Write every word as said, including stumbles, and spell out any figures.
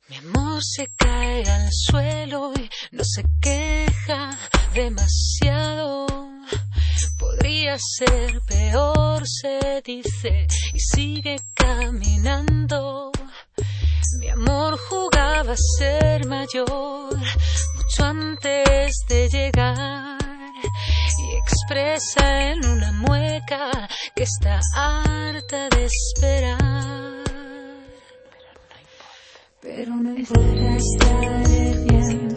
Mi amor se cae al suelo y no se queja demasiado. Podría ser peor, se dice, y sigue caminando. Mi amor jugaba a ser mayor mucho antes de llegar y expresa en una mueca que está harta de esperar. Pero no importa, estaré bien.